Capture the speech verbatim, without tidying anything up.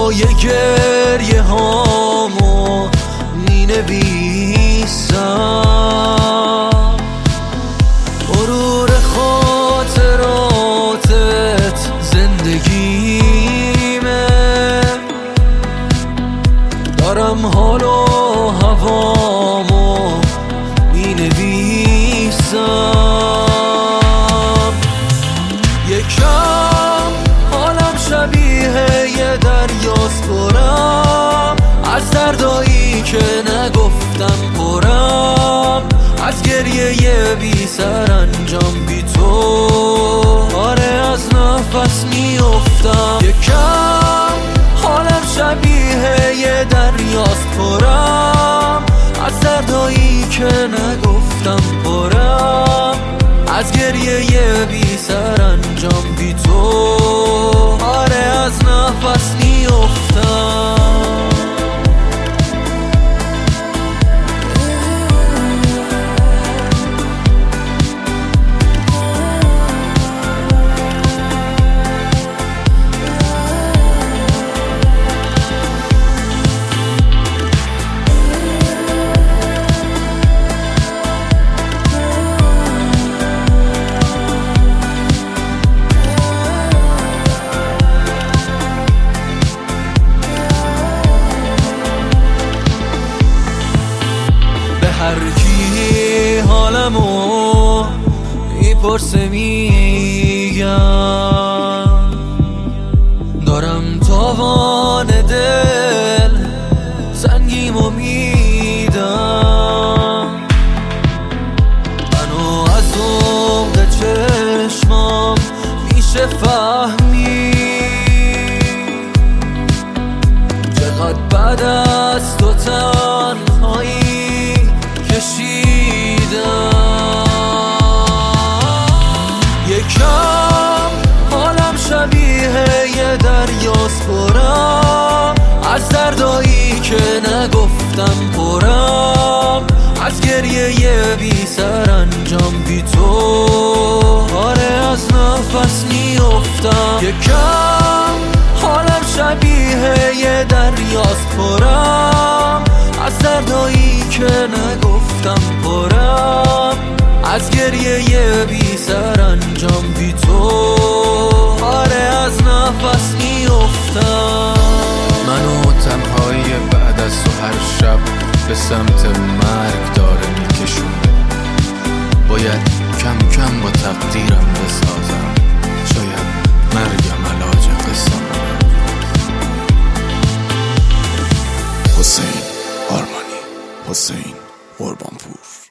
پای گریه هامو می نویسم، مرور خاطراتت زندگیمه، دارم حال و هوامو می نویسم. یکم حالم شبیه یه دریاست، پرم از دردایی که نگفتم، پرم از گریه بی سرانجام بی تو، آره از نفس میافتم. یکم حالم شبیه یه دریاست، پرم از دردایی که نگفتم، پرم از گریه بی سرانجام بی تو، آره از نفس میافتم. هر کی حالمو میپرسه میگم، دارم تاوان دل سنگیمو میدم، منو از عمق چشمام میشه فهمی چقدر بعد از تو تنهایی کشیدم. یکم حالم شبیه یه دریاست، پرم از دردایی که نگفتم، پرم از گریه بی سرانجام بی تو، آره از نفس میافتم. یکم حالم شبیه یه دریاست، پرم از دردایی که نگفتم، پرم از گریه بی سرانجام بی تو، آره از نفس میافتم. منو تنهایی بعد از تو هر شب به سمت مرگ داره میکشونه، باید کم کم با تقدیرم بسازم، شاید مرگم علاج قصه‌مونه. حسین آرمانی، حسین قربانپور.